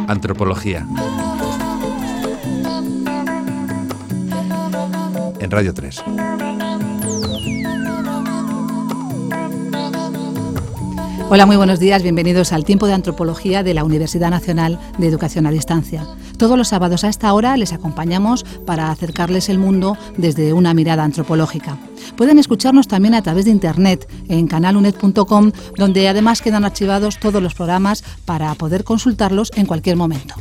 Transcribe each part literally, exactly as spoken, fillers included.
Antropología. En Radio tres. Hola, muy buenos días, bienvenidos al Tiempo de Antropología de la Universidad Nacional de Educación a Distancia. Todos los sábados a esta hora les acompañamos para acercarles el mundo desde una mirada antropológica. Pueden escucharnos también a través de internet en canal unet punto com, donde además quedan archivados todos los programas para poder consultarlos en cualquier momento.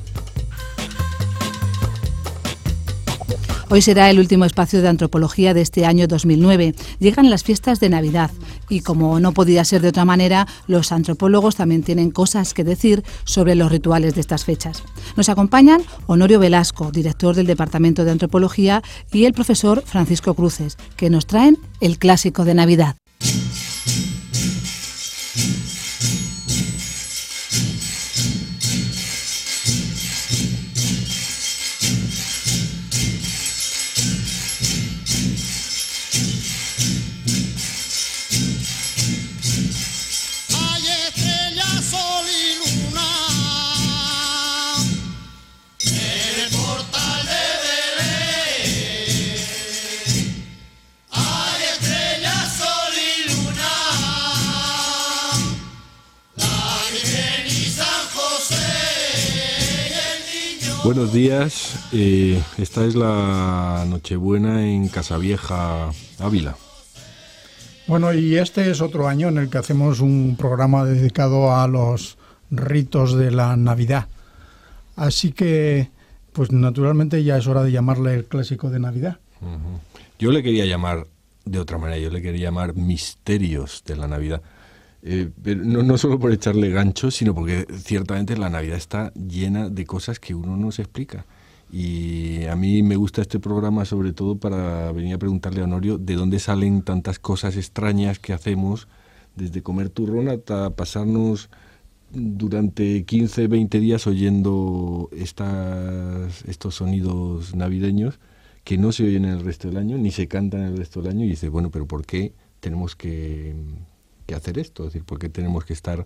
Hoy será el último espacio de antropología de este año dos mil nueve. Llegan las fiestas de Navidad y, como no podía ser de otra manera, los antropólogos también tienen cosas que decir sobre los rituales de estas fechas. Nos acompañan Honorio Velasco, director del Departamento de Antropología, y el profesor Francisco Cruces, que nos traen el clásico de Navidad. Buenos días, eh, esta es la Nochebuena en Casavieja, Ávila. Bueno, y este es otro año en el que hacemos un programa dedicado a los ritos de la Navidad. Así que, pues naturalmente ya es hora de llamarle el clásico de Navidad. Uh-huh. Yo le quería llamar de otra manera, yo le quería llamar misterios de la Navidad. Eh, pero no, no solo por echarle ganchos, sino porque ciertamente la Navidad está llena de cosas que uno no se explica. Y a mí me gusta este programa sobre todo para venir a preguntarle a Honorio de dónde salen tantas cosas extrañas que hacemos, desde comer turrón hasta pasarnos durante quince, veinte días oyendo estas, estos sonidos navideños que no se oyen en el resto del año, ni se cantan en el resto del año, y dice, bueno, pero ¿por qué tenemos que... que hacer esto? Es decir, ¿por qué tenemos que estar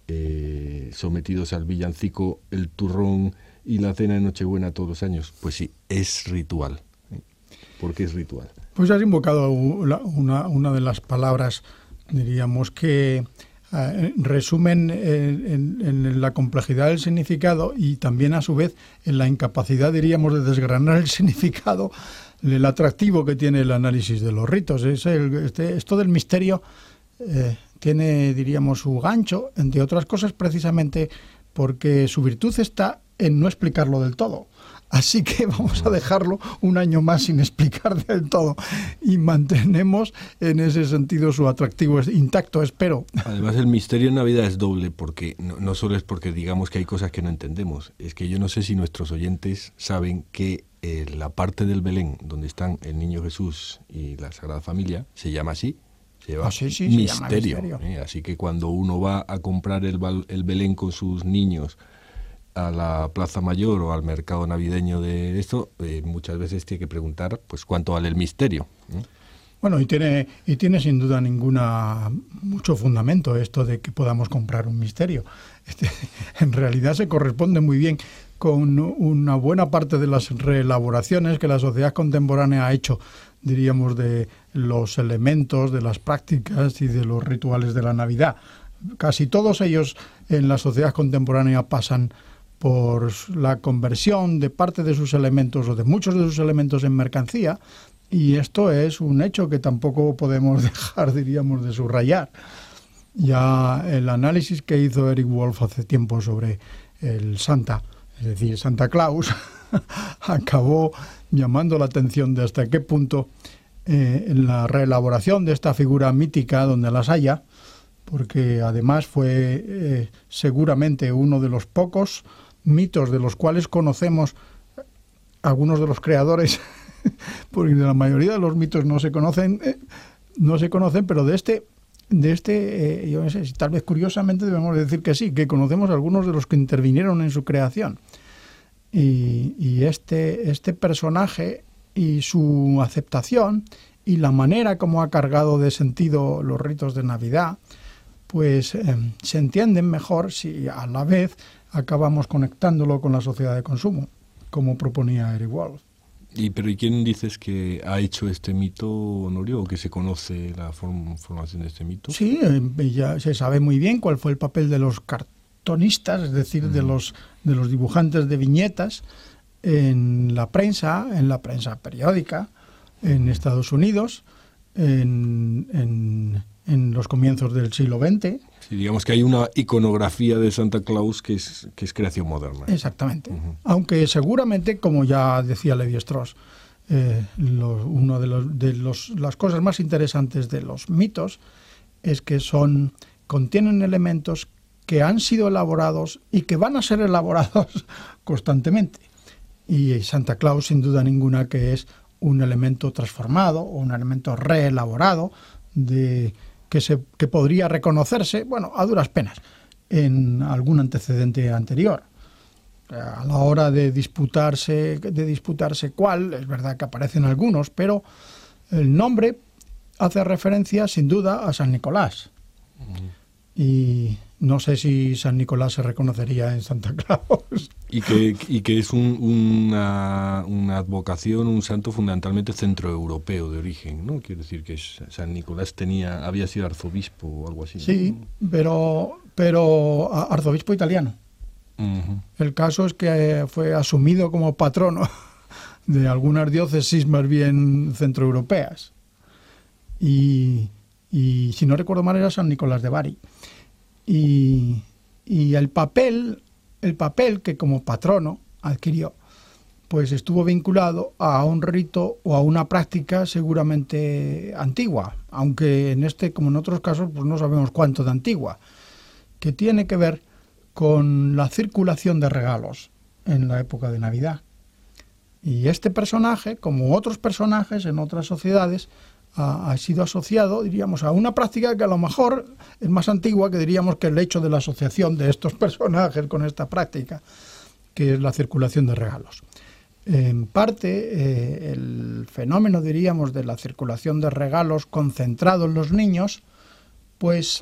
eh, sometidos al villancico, el turrón y la cena de Nochebuena todos los años? Pues sí, es ritual. ¿Por qué es ritual? Pues has invocado una, una de las palabras, diríamos, que eh, resumen en, en, en la complejidad del significado y también a su vez en la incapacidad, diríamos, de desgranar el significado, el atractivo que tiene el análisis de los ritos. Es el, este, esto del misterio eh, tiene, diríamos, su gancho, entre otras cosas, precisamente porque su virtud está en no explicarlo del todo. Así que vamos a dejarlo un año más sin explicar del todo y mantenemos en ese sentido su atractivo intacto, espero. Además, el misterio en Navidad es doble, porque no, no solo es porque digamos que hay cosas que no entendemos, es que yo no sé si nuestros oyentes saben que eh, la parte del Belén donde están el Niño Jesús y la Sagrada Familia se llama así. Lleva ah, sí, sí, misterio, se llama misterio. ¿eh? Así que cuando uno va a comprar el, el Belén con sus niños a la Plaza Mayor o al mercado navideño de esto, eh, muchas veces tiene que preguntar pues cuánto vale el misterio, ¿eh? Bueno, y tiene y tiene sin duda ninguna mucho fundamento esto de que podamos comprar un misterio. Este, en realidad se corresponde muy bien con una buena parte de las reelaboraciones que la sociedad contemporánea ha hecho, diríamos, de los elementos, de las prácticas y de los rituales de la Navidad. Casi todos ellos en la sociedad contemporánea pasan por la conversión de parte de sus elementos o de muchos de sus elementos en mercancía, y esto es un hecho que tampoco podemos dejar, diríamos, de subrayar. Ya el análisis que hizo Eric Wolf hace tiempo sobre el Santa, es decir, Santa Claus, acabó llamando la atención de hasta qué punto eh, en la reelaboración de esta figura mítica, donde las haya, porque además fue eh, seguramente uno de los pocos mitos de los cuales conocemos algunos de los creadores, porque de la mayoría de los mitos no se conocen, eh, no se conocen, pero de este, de este, eh, yo no sé, tal vez curiosamente debemos decir que sí, que conocemos algunos de los que intervinieron en su creación. Y, y este, este personaje y su aceptación y la manera como ha cargado de sentido los ritos de Navidad, pues eh, se entienden mejor si a la vez acabamos conectándolo con la sociedad de consumo, como proponía Eric Wolf. ¿Y pero y quién dices que ha hecho este mito, Honorio, o que se conoce la form, formación de este mito? Sí, eh, ya se sabe muy bien cuál fue el papel de los cartonistas, es decir, mm. de los de los dibujantes de viñetas en la prensa, en la prensa periódica, en Estados Unidos, en, en, en los comienzos del siglo veinte. Sí, digamos que hay una iconografía de Santa Claus que es, que es creación moderna. Exactamente. Uh-huh. Aunque seguramente, como ya decía Levi-Strauss, eh, lo, una de, los, de los, las cosas más interesantes de los mitos es que son contienen elementos que han sido elaborados y que van a ser elaborados constantemente. Y Santa Claus, sin duda ninguna, que es un elemento transformado o un elemento reelaborado de... Que, se, que podría reconocerse, bueno, a duras penas, en algún antecedente anterior. A la hora de disputarse, de disputarse cuál, es verdad que aparecen algunos, pero el nombre hace referencia, sin duda, a San Nicolás. Uh-huh. Y no sé si San Nicolás se reconocería en Santa Claus. Y que, y que es un, una, una advocación, un santo fundamentalmente centroeuropeo de origen, ¿no? Quiere decir que San Nicolás tenía, había sido arzobispo o algo así. Sí, ¿no? pero, pero arzobispo italiano. Uh-huh. El caso es que fue asumido como patrono de algunas diócesis más bien centroeuropeas. Y, y si no recuerdo mal era San Nicolás de Bari. Y, y el papel, el papel que como patrono adquirió, pues estuvo vinculado a un rito o a una práctica seguramente antigua, aunque en este, como en otros casos, pues no sabemos cuánto de antigua, que tiene que ver con la circulación de regalos en la época de Navidad. Y este personaje, como otros personajes en otras sociedades, ha sido asociado, diríamos, a una práctica que a lo mejor es más antigua que diríamos que el hecho de la asociación de estos personajes con esta práctica, que es la circulación de regalos. En parte, eh, el fenómeno, diríamos, de la circulación de regalos concentrado en los niños, pues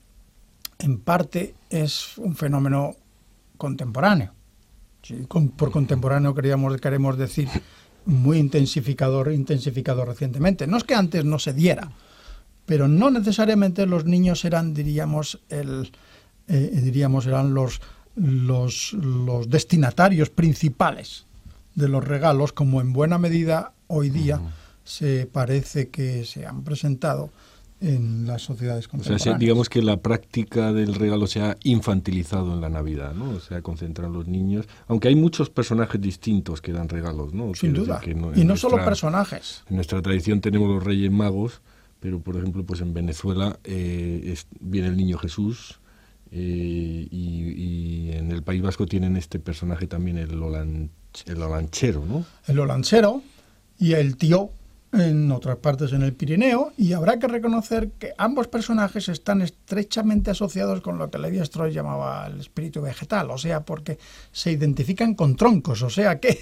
en parte es un fenómeno contemporáneo. Sí, con, por contemporáneo queríamos, queremos decir muy intensificador, intensificado recientemente. No es que antes no se diera, pero no necesariamente los niños eran, diríamos, el, eh, diríamos eran los, los, los destinatarios principales de los regalos, como en buena medida hoy día uh-huh. se parece que se han presentado en las sociedades contemporáneas. O sea, digamos que la práctica del regalo se ha infantilizado en la Navidad, ¿no? Se ha concentrado en los niños, aunque hay muchos personajes distintos que dan regalos, ¿no? Sin Quiero duda, que no, y no nuestra, solo personajes. En nuestra tradición tenemos los Reyes Magos, pero por ejemplo, pues en Venezuela eh, es, viene el Niño Jesús, eh, y, y en el País Vasco tienen este personaje también, el, olan, el olanchero, ¿no? El olanchero y el tío, en otras partes en el Pirineo, y habrá que reconocer que ambos personajes están estrechamente asociados con lo que Levi-Strauss llamaba el espíritu vegetal, o sea, porque se identifican con troncos, o sea que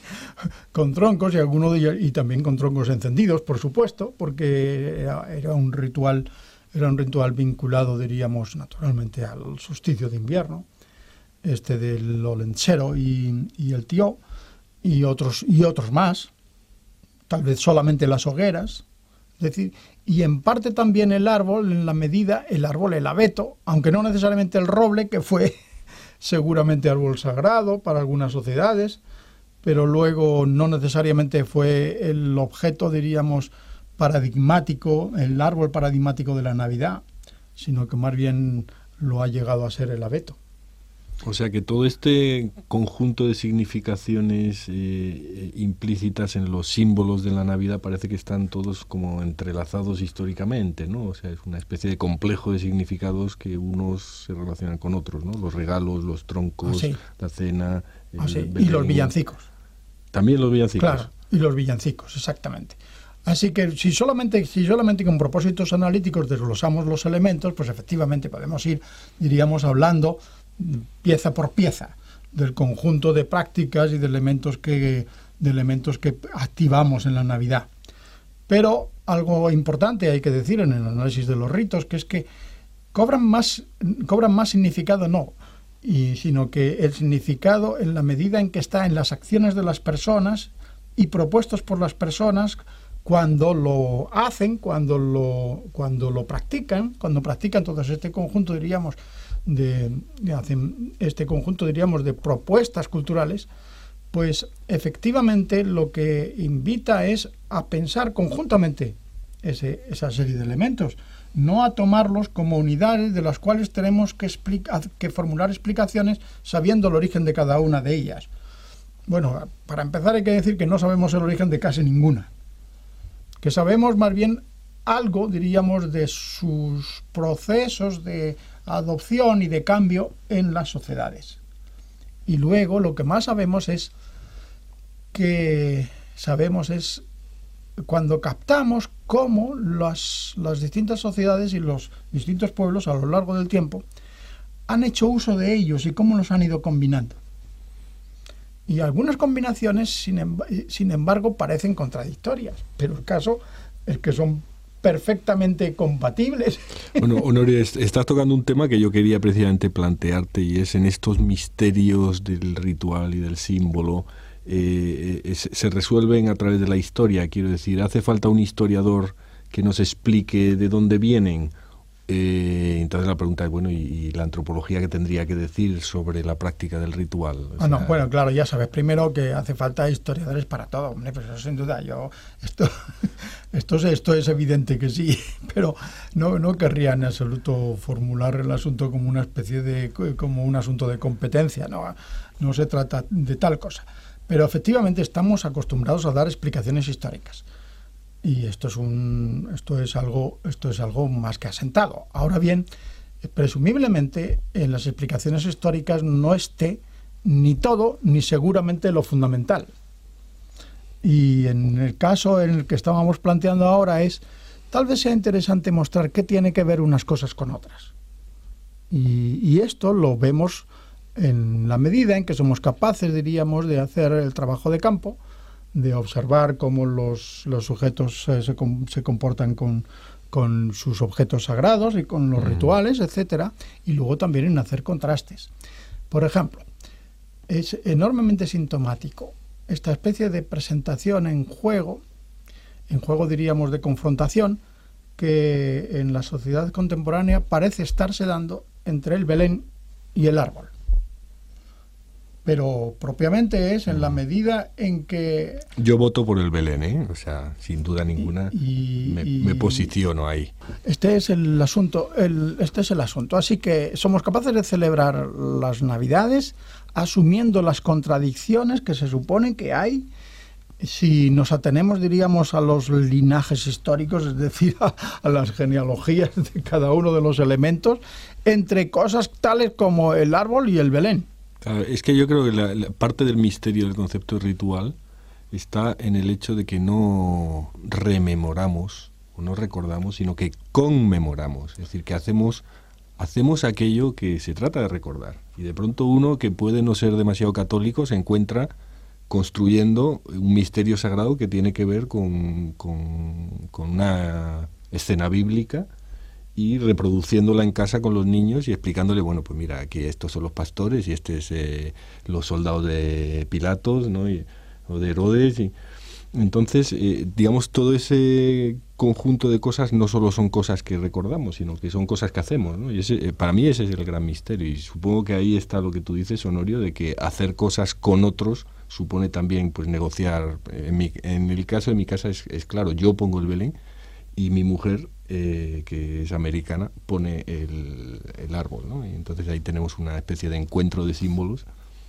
con troncos y alguno de ellos, y también con troncos encendidos, por supuesto, porque era, era un ritual, era un ritual vinculado, diríamos, naturalmente al solsticio de invierno, este del olenchero y, y el tío, y otros y otros más. Tal vez solamente las hogueras, es decir, y en parte también el árbol, en la medida, el árbol, el abeto, aunque no necesariamente el roble, que fue seguramente árbol sagrado para algunas sociedades, pero luego no necesariamente fue el objeto, diríamos, paradigmático, el árbol paradigmático de la Navidad, sino que más bien lo ha llegado a ser el abeto. O sea que todo este conjunto de significaciones eh, implícitas en los símbolos de la Navidad parece que están todos como entrelazados históricamente, ¿no? O sea, es una especie de complejo de significados que unos se relacionan con otros, ¿no? Los regalos, los troncos, ah, sí. la cena... Ah, sí. Y los villancicos. También los villancicos. Claro, y los villancicos, exactamente. Así que si solamente, si solamente con propósitos analíticos desglosamos los elementos, pues efectivamente podemos ir, diríamos, hablando pieza por pieza del conjunto de prácticas y de elementos que de elementos que activamos en la Navidad. Pero algo importante hay que decir en el análisis de los ritos, que es que cobran más cobran más significado, no, y, sino que el significado en la medida en que está en las acciones de las personas y propuestos por las personas cuando lo hacen, cuando lo, cuando lo practican, cuando practican todo este conjunto, diríamos, de, de hacen este conjunto, diríamos, de propuestas culturales, pues efectivamente lo que invita es a pensar conjuntamente ese, esa serie de elementos, no a tomarlos como unidades de las cuales tenemos que, explica, que formular explicaciones sabiendo el origen de cada una de ellas. Bueno, para empezar hay que decir que no sabemos el origen de casi ninguna, que sabemos más bien algo, diríamos, de sus procesos de adopción y de cambio en las sociedades. Y luego lo que más sabemos es que sabemos es cuando captamos cómo las, las distintas sociedades y los distintos pueblos a lo largo del tiempo han hecho uso de ellos y cómo los han ido combinando. Y algunas combinaciones, sin, em- sin embargo, parecen contradictorias, pero el caso es que son perfectamente compatibles. Bueno, Honorio, estás tocando un tema que yo quería precisamente plantearte, y es en estos misterios del ritual y del símbolo, eh, eh, se resuelven a través de la historia. Quiero decir, ¿hace falta un historiador que nos explique de dónde vienen? Eh, entonces la pregunta es, bueno, ¿y, y la antropología qué tendría que decir sobre la práctica del ritual? O Ah, no, sea, bueno, claro, ya sabes, primero que hace falta historiadores para todo, hombre, pues eso sin duda, yo, esto, esto, es, esto es evidente que sí, pero no, no querría en absoluto formular el asunto como una especie de, como un asunto de competencia, no, no se trata de tal cosa, pero efectivamente estamos acostumbrados a dar explicaciones históricas. Y esto es un esto es algo esto es algo más que asentado. Ahora bien, presumiblemente en las explicaciones históricas no esté ni todo ni seguramente lo fundamental. Y en el caso en el que estábamos planteando ahora es, tal vez sea interesante mostrar qué tiene que ver unas cosas con otras. Y, y esto lo vemos en la medida en que somos capaces, diríamos, de hacer el trabajo de campo, de observar cómo los, los sujetos eh, se, com, se comportan con, con sus objetos sagrados y con los mm. rituales, etcétera, y luego también en hacer contrastes. Por ejemplo, es enormemente sintomático esta especie de presentación en juego, en juego diríamos de confrontación, que en la sociedad contemporánea parece estarse dando entre el Belén y el árbol. Pero propiamente es en la medida en que... Yo voto por el Belén, ¿eh? O sea, sin duda ninguna, y, y, me, me posiciono ahí. Este es el asunto, el, este es el asunto. Así que somos capaces de celebrar las Navidades asumiendo las contradicciones que se suponen que hay si nos atenemos, diríamos, a los linajes históricos, es decir, a, a las genealogías de cada uno de los elementos, entre cosas tales como el árbol y el Belén. Claro, es que yo creo que la, la parte del misterio del concepto de ritual está en el hecho de que no rememoramos o no recordamos, sino que conmemoramos. Es decir, que hacemos, hacemos aquello que se trata de recordar. Y de pronto uno que puede no ser demasiado católico se encuentra construyendo un misterio sagrado que tiene que ver con, con, con una escena bíblica, y reproduciéndola en casa con los niños y explicándole, bueno, pues mira, aquí estos son los pastores y este es eh, los soldados de Pilatos, ¿no? Y, o de Herodes. Y, entonces, eh, digamos, todo ese conjunto de cosas no solo son cosas que recordamos, sino que son cosas que hacemos, ¿no? Y ese, eh, para mí ese es el gran misterio. Y supongo que ahí está lo que tú dices, Honorio, de que hacer cosas con otros supone también pues negociar. En, mi, en el caso de mi casa es, es claro, yo pongo el Belén y mi mujer, eh, que es americana, pone el, el árbol, ¿no? Y entonces ahí tenemos una especie de encuentro de símbolos.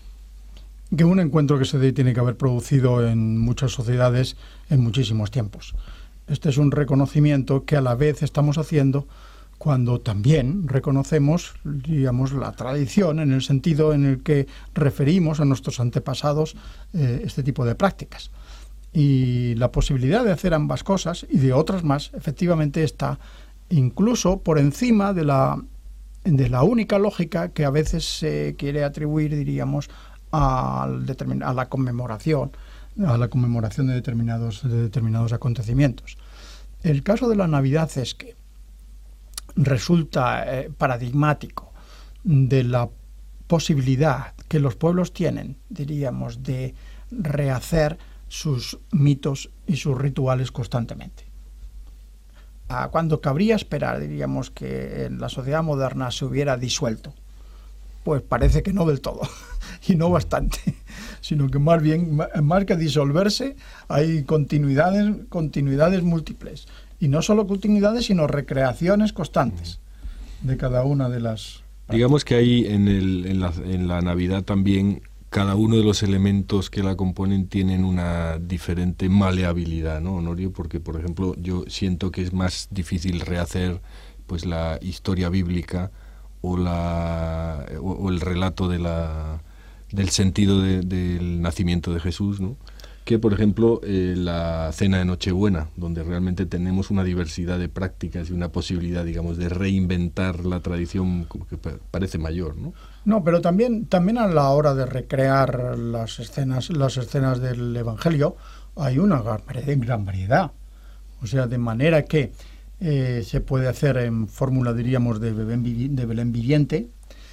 Que un encuentro que se tiene que haber producido en muchas sociedades en muchísimos tiempos. Este es un reconocimiento que a la vez estamos haciendo cuando también reconocemos, digamos, la tradición en el sentido en el que referimos a nuestros antepasados eh, este tipo de prácticas. Y la posibilidad de hacer ambas cosas y de otras más, efectivamente está incluso por encima de la, de la única lógica que a veces se quiere atribuir, diríamos, al determin- a la conmemoración, a la conmemoración de determinados, de determinados acontecimientos. El caso de la Navidad es que resulta eh, paradigmático de la posibilidad que los pueblos tienen, diríamos, de rehacer sus mitos y sus rituales constantemente. Ah, cuando cabría esperar, diríamos, que en la sociedad moderna se hubiera disuelto, pues parece que no del todo, y no bastante, sino que más bien, más que disolverse, hay continuidades, continuidades múltiples. Y no solo continuidades, sino recreaciones constantes de cada una de las... Digamos que hay en, el, en, la, en la Navidad también, cada uno de los elementos que la componen tienen una diferente maleabilidad, ¿no, Honorio? Porque, por ejemplo, yo siento que es más difícil rehacer pues la historia bíblica o, la, o, o el relato de la, del sentido de, del nacimiento de Jesús, ¿no? Que, por ejemplo, eh, la cena de Nochebuena, donde realmente tenemos una diversidad de prácticas y una posibilidad, digamos, de reinventar la tradición que parece mayor, ¿no? No, pero también, también a la hora de recrear las escenas, las escenas del Evangelio, hay una gran variedad. O sea, de manera que eh, se puede hacer en fórmula, diríamos, de Belén, de Belén viviente,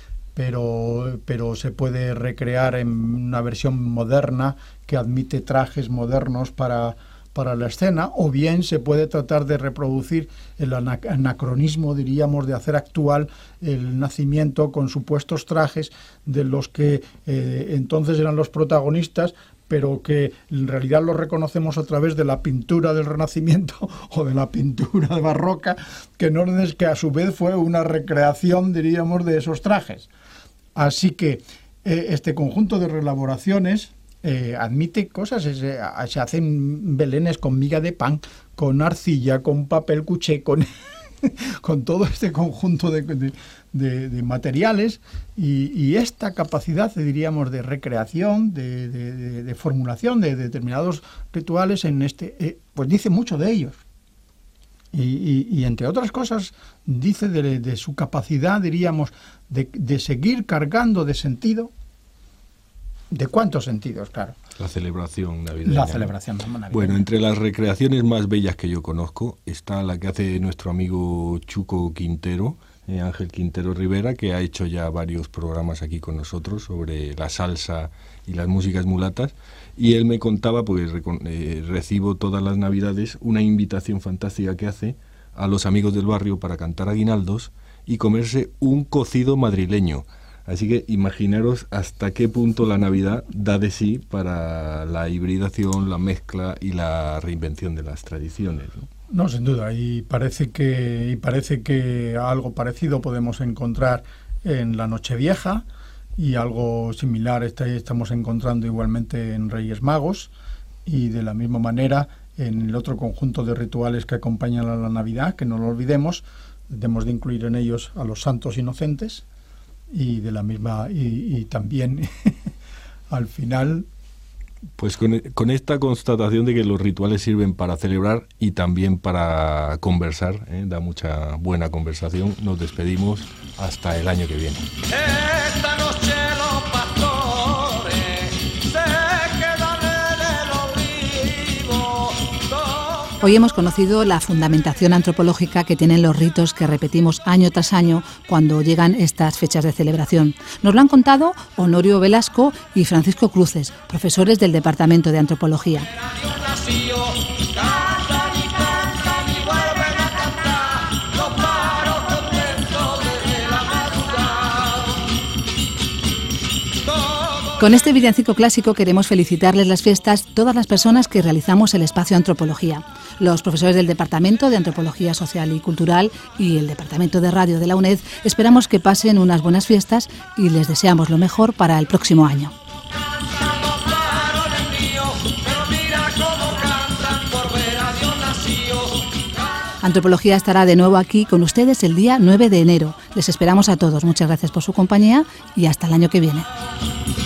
pero, pero se puede recrear en una versión moderna que admite trajes modernos para, para la escena, o bien se puede tratar de reproducir el anacronismo, diríamos, de hacer actual el nacimiento con supuestos trajes de los que eh, entonces eran los protagonistas, pero que en realidad los reconocemos a través de la pintura del Renacimiento o de la pintura barroca, que, no es, que a su vez fue una recreación, diríamos, de esos trajes. Así que eh, este conjunto de reelaboraciones eh, admite cosas, se, se hacen belenes con miga de pan, con arcilla, con papel cuché, con, con todo este conjunto de, de, de, de materiales y, y esta capacidad, diríamos, de recreación, de, de, de, de formulación de, de determinados rituales, en este, eh, pues dice mucho de ellos. Y, y, y entre otras cosas dice de, de su capacidad, diríamos, de, de seguir cargando de sentido. ¿De cuántos sentidos, claro? La celebración navideña. La celebración navideña. Bueno, entre las recreaciones más bellas que yo conozco está la que hace nuestro amigo Chuco Quintero, eh, Ángel Quintero Rivera, que ha hecho ya varios programas aquí con nosotros sobre la salsa y las músicas mulatas. Y él me contaba, pues eh, recibo todas las Navidades una invitación fantástica que hace a los amigos del barrio para cantar aguinaldos y comerse un cocido madrileño. Así que imaginaros hasta qué punto la Navidad da de sí para la hibridación, la mezcla y la reinvención de las tradiciones, ¿no? No, sin duda, y parece que, y parece que algo parecido podemos encontrar en la Nochevieja, y algo similar estamos encontrando igualmente en Reyes Magos, y de la misma manera en el otro conjunto de rituales que acompañan a la Navidad, que no lo olvidemos, debemos de incluir en ellos a los santos inocentes, y de la misma y, y también al final pues con, con esta constatación de que los rituales sirven para celebrar y también para conversar, ¿eh? Da mucha buena conversación, nos despedimos hasta el año que viene. Esta noche los pastores se quedan en el olivo. Hoy hemos conocido la fundamentación antropológica que tienen los ritos que repetimos año tras año cuando llegan estas fechas de celebración. Nos lo han contado Honorio Velasco y Francisco Cruces, profesores del Departamento de Antropología. Con este villancico clásico queremos felicitarles las fiestas todas las personas que realizamos el espacio Antropología. Los profesores del Departamento de Antropología Social y Cultural y el Departamento de Radio de la UNED esperamos que pasen unas buenas fiestas y les deseamos lo mejor para el próximo año. Antropología estará de nuevo aquí con ustedes el día nueve de enero. Les esperamos a todos. Muchas gracias por su compañía y hasta el año que viene.